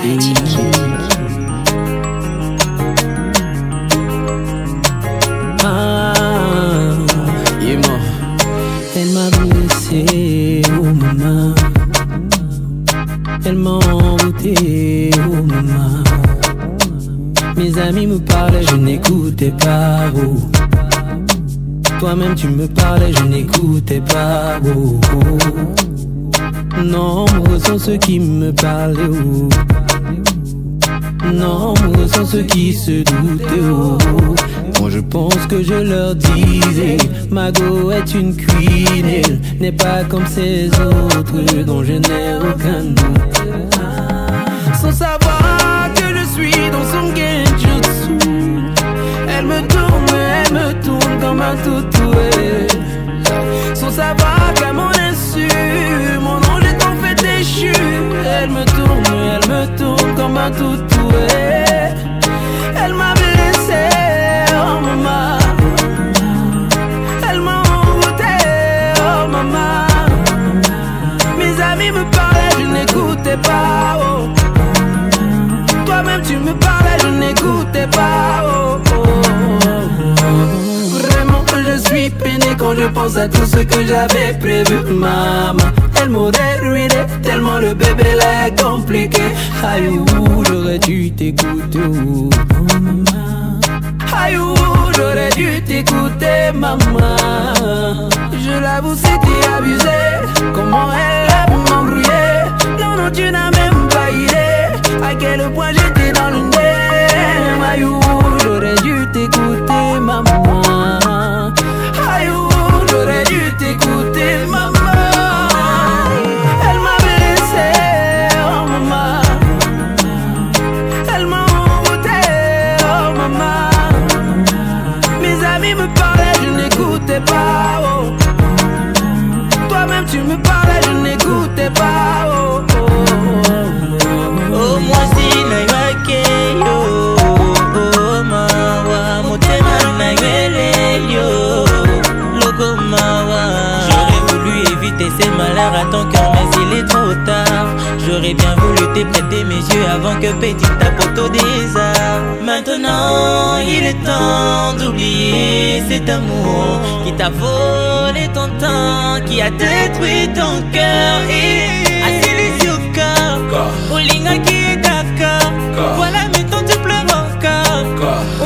Il est mort. Elle m'a blessé, oh maman. Elle m'a envoûté, oh maman. Mes amis me parlaient, je n'écoutais pas, oh. Toi-même tu me parlais, je n'écoutais pas, oh, oh. Nombreux sont ceux qui me parlaient, oh. Nombreux sont ceux qui se doutaient, oh. Moi je pense que je leur disais, Mago est une queen, elle n'est pas comme ces autres dont je n'ai aucun doute. Sans savoir que je suis dans son genjutsu, elle me tourne comme un toutoué. Sans savoir qu'à mon insu, mon ange est en fait déchu. Elle me tourne comme un toutoué. Elle m'a blessé, oh maman. Elle m'a envoûté, oh maman. Mes amis me parlaient, je n'écoutais pas, oh. Toi-même tu me parlais, je n'écoutais pas, oh, oh, oh. Vraiment je suis peiné quand je pense à tout ce que j'avais prévu, maman. Elle m'aurait ruiné tellement le bébé là est compliqué. Aïe, j'aurais dû t'écouter, oh, maman. Aïe, j'aurais dû t'écouter, maman. Je l'avoue, c'était abusé. Comment elle a m'embrouillé. Non, non, tu n'as même pas idée à quel point j'étais dans le nez. Aïe, j'aurais dû t'écouter, maman. Aïe, j'aurais dû t'écouter, maman. Elle m'a blessé, oh maman. Elle m'a envoûté, oh maman. Mes amis me parlaient, je n'écoutais pas, oh. Toi-même tu me parlais, je n'écoutais pas, oh, oh, oh. Oh, moi si naïwake yo, oh mawa, motema naïwele yo, logo mawa. J'aurais voulu éviter ces malheurs à ton cœur, mais il est trop tard. J'aurais bien voulu te prêter mes yeux avant que petit tapote au désert. Maintenant il est temps d'oublier cet amour qui t'a volé ton temps, qui a détruit ton cœur et Olinga qui est d'accord. Voilà maintenant tu pleures encore.